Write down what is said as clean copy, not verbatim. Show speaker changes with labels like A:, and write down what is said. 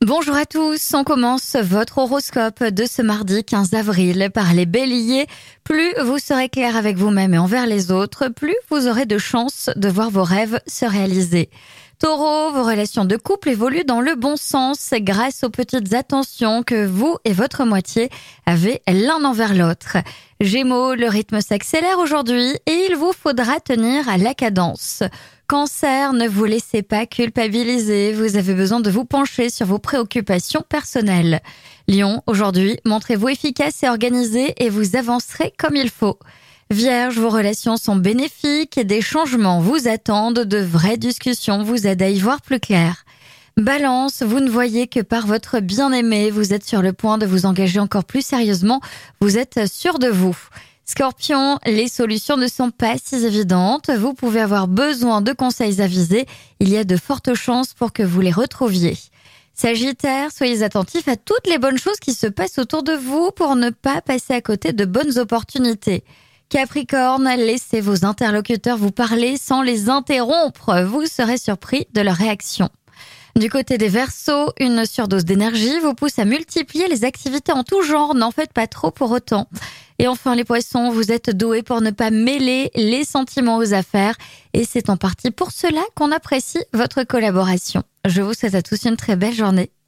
A: Bonjour à tous, on commence votre horoscope de ce mardi 15 avril par les béliers. Plus vous serez clair avec vous-même et envers les autres, plus vous aurez de chances de voir vos rêves se réaliser. Taureau, vos relations de couple évoluent dans le bon sens grâce aux petites attentions que vous et votre moitié avez l'un envers l'autre. Gémeaux, le rythme s'accélère aujourd'hui et il vous faudra tenir à la cadence. Cancer, ne vous laissez pas culpabiliser, vous avez besoin de vous pencher sur vos préoccupations personnelles. Lion, aujourd'hui, montrez-vous efficace et organisé et vous avancerez comme il faut. Vierge, vos relations sont bénéfiques et des changements vous attendent, de vraies discussions vous aident à y voir plus clair. Balance, vous ne voyez que par votre bien-aimé, vous êtes sur le point de vous engager encore plus sérieusement, vous êtes sûr de vous. Scorpion, les solutions ne sont pas si évidentes, vous pouvez avoir besoin de conseils avisés, il y a de fortes chances pour que vous les retrouviez. Sagittaire, soyez attentifs à toutes les bonnes choses qui se passent autour de vous pour ne pas passer à côté de bonnes opportunités. Capricorne, laissez vos interlocuteurs vous parler sans les interrompre, vous serez surpris de leur réaction. Du côté des Verseaux, une surdose d'énergie vous pousse à multiplier les activités en tout genre, n'en faites pas trop pour autant. Et enfin les Poissons, vous êtes doués pour ne pas mêler les sentiments aux affaires et c'est en partie pour cela qu'on apprécie votre collaboration. Je vous souhaite à tous une très belle journée.